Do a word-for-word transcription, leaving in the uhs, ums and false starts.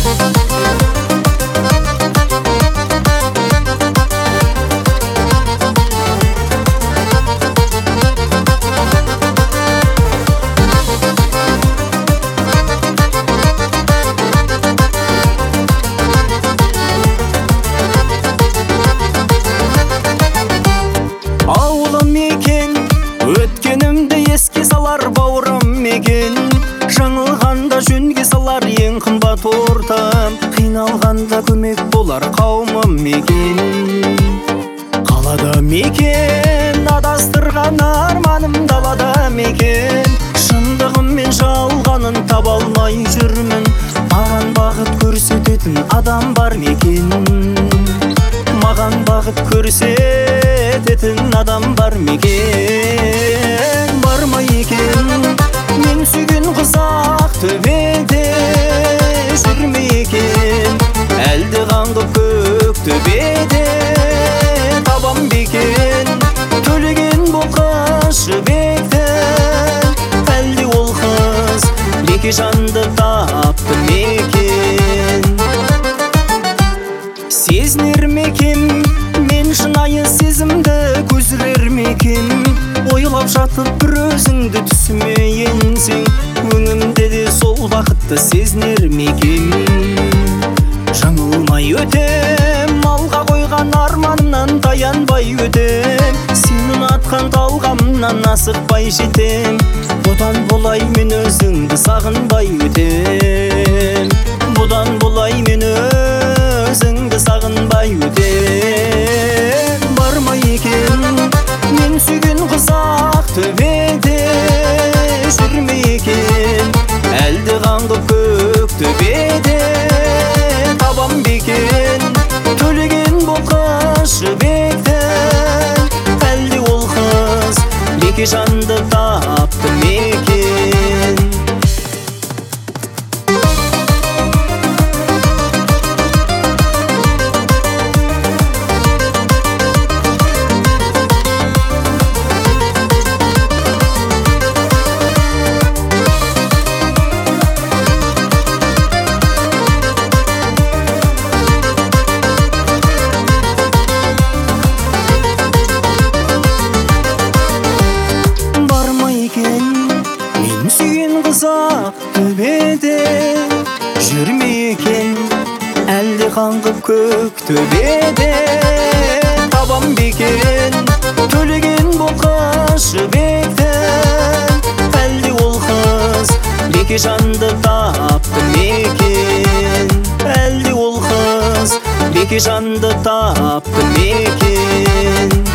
Ауылым екен, өткенімді еске салар бауырым екен. Жаңылғанда жөнге салар ең қымбат ортам, қиналғанда көмек болар қауымым екен. Қалада мекен, адастырған арманым далада мекен. Шындығым мен жалғанын таба алмай жүрмін, маған бағыт көрсететін адам бар мекен. Маған бағыт көрсететін адам бар мекен. Бар ма екен, мен сүйген қызақ төбеде жүр ме екен? Әлде қаңғып көк төбеде табам бекен? Төлеген бұл қыз жібекті, әлде ол қыз беке жанды тапты мекен? Сезінер мекен мен шынайы сезімді, көзілер мекен? Ойлап жатып бір өзіңді түсіме енсең, өңімде де сол бақытты сезінер мекен? Жаңылмай өтем, алға қойған арманымнан таянбай өтем. Сен ұнатқан талғамнан асықпай жетем, бұдан болай мен өзіңді сағынбай өтем. Бұдан болай мен өзіңді сағынбай өтем. Бар ма екен, мен сүйген қызақ төбеде жүр ме екен? Әлде қаңғып көк төбеде табам бекен? Төлеген бұл қыз жібекті, әлде ол қыз беке жанды тапты мекен? Мен сүйген қызақ төбеде жүр ме екен? Әлде қаңғып көк төбеде табам бекен? Төлеген бұл қыз жібекті, әлде ол қыз беке жанды тапты мекен? Әлде ол қыз беке жанды тапты мекен?